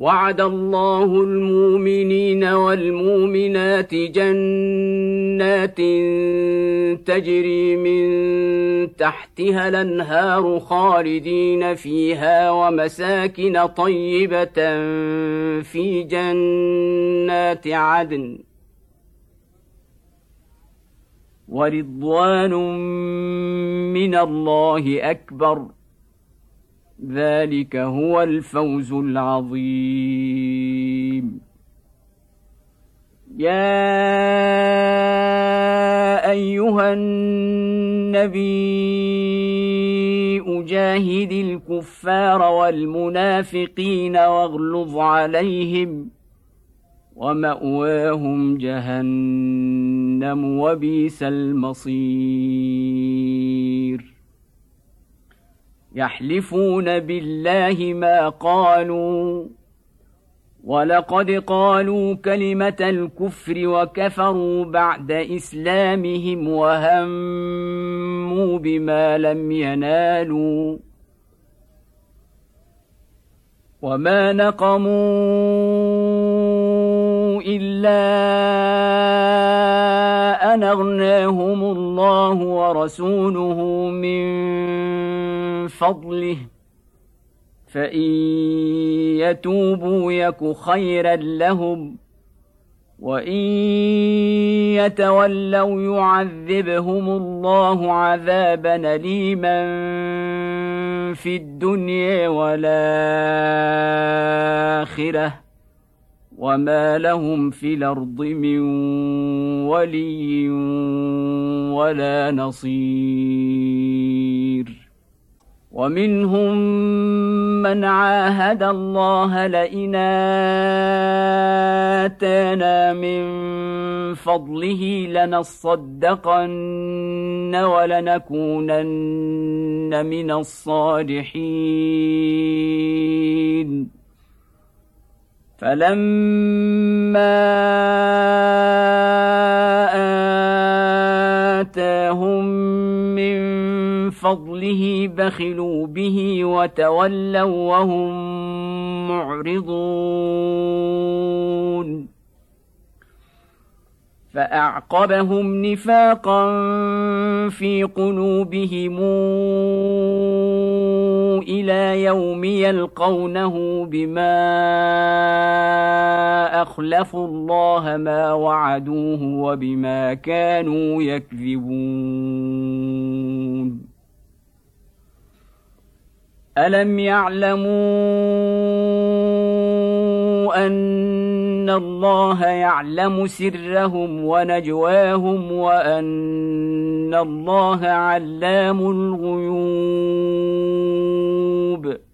وعد الله المؤمنين والمؤمنات جنات تجري من تحتها الأنهار خالدين فيها ومساكن طيبة في جنات عدن ورضوان من الله أكبر ذلك هو الفوز العظيم. يا أيها النبي جاهد الكفار والمنافقين واغلظ عليهم ومأواهم جهنم وبئس المصير. يحلفون بالله ما قالوا ولقد قالوا كلمة الكفر وكفروا بعد إسلامهم وهموا بما لم ينالوا وما نقموا إلا أن أغناهم الله ورسوله من فضله فإن يتوبوا يك خيرا لهم وإن يتولوا يعذبهم الله عذابا أليما في الدنيا والآخرة وما لهم في الأرض من ولي ولا نصير. ومنهم من عاهد الله لئن آتانا من فضله لنصدقن ولنكونن من الصالحين فلما آتاهم من فضله بخلوا به وتولوا وهم معرضون فأعقبهم نفاقا في قلوبهم إلى يوم يلقونه بما أخلفوا الله ما وعدوه وبما كانوا يكذبون. ألم يعلموا أن الله يعلم سرهم ونجواهم وأن الله علام الغيوب.